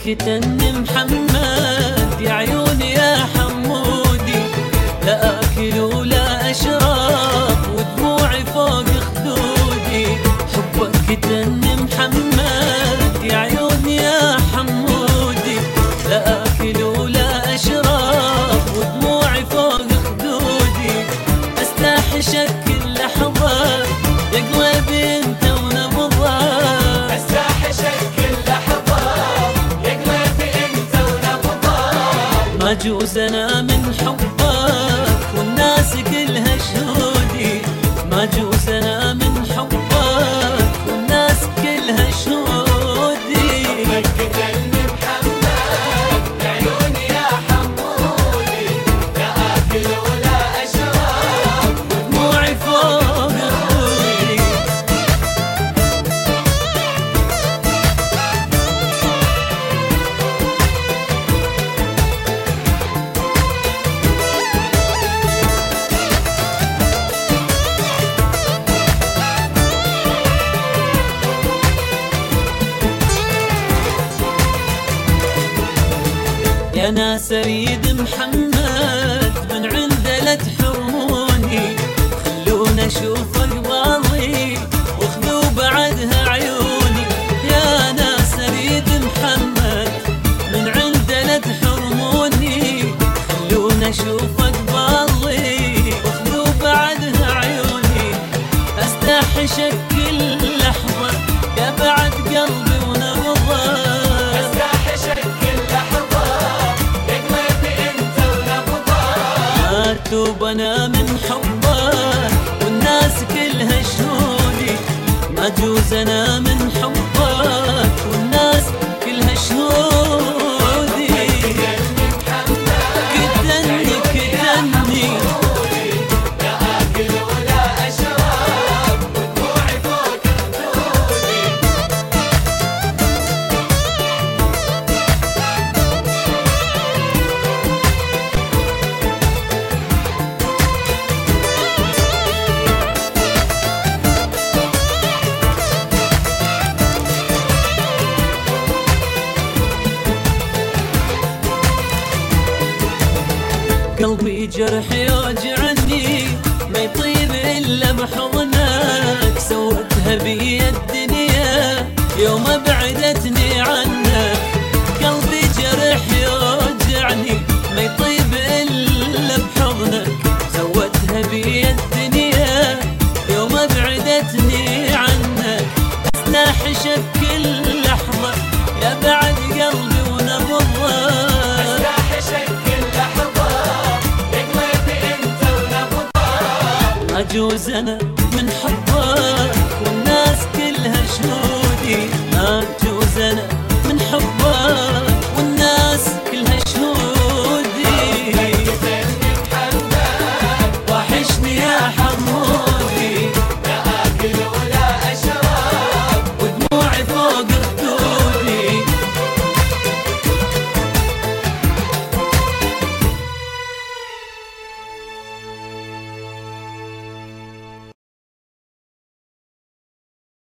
كتن محمد يا عيوني يا حمودي، لا اكل ولا اشرب ودموعي فوق خدودي. حبك كتن محمد يا عيوني يا حمودي، لا اكل ولا اشرب ودموعي فوق خدودي. استحشك كل لحظة يا قلبي انت ونبضة، ما جوز انا من حبك والناس كلها شهودي، ما جوز انا من حبك والناس كلها شهودي. كتن محمد يا عيوني يا حمودي، لا اكل ولا اشرب ودموعي فوق خدودي. يا ناس اريد محمد من عنده لا تحرموني، خلونا اشوف اقباضي وخذوا بعدها عيوني. يا ناس اريد محمد من عنده لا تحرموني، خلونا اشوف اقباضي وخذوا بعدها عيوني. استحشك كل لحظة يا بعد قلبي ونبضة، مكتوب انا من حبك والناس كلها شهودي، ما جوز انا من حبك والناس كلها شهودي. كتني كتني لا اكل ولا اشرب ودموعي فوق خدودي. قلبي جرح يوجعني ما يطيب الا بحضنك، سوتها بي الدنيا يوم بعدتني عنك. قلبي جرح يوجعني ما يطيب الا بحضنك، سوتها بي الدنيا يوم بعدتني عنك. استحشك كل لحظة يا بعد قلبي ونبضة، ما جوز انا من حبك والناس كلها شهودي، ما جوز انا من حبك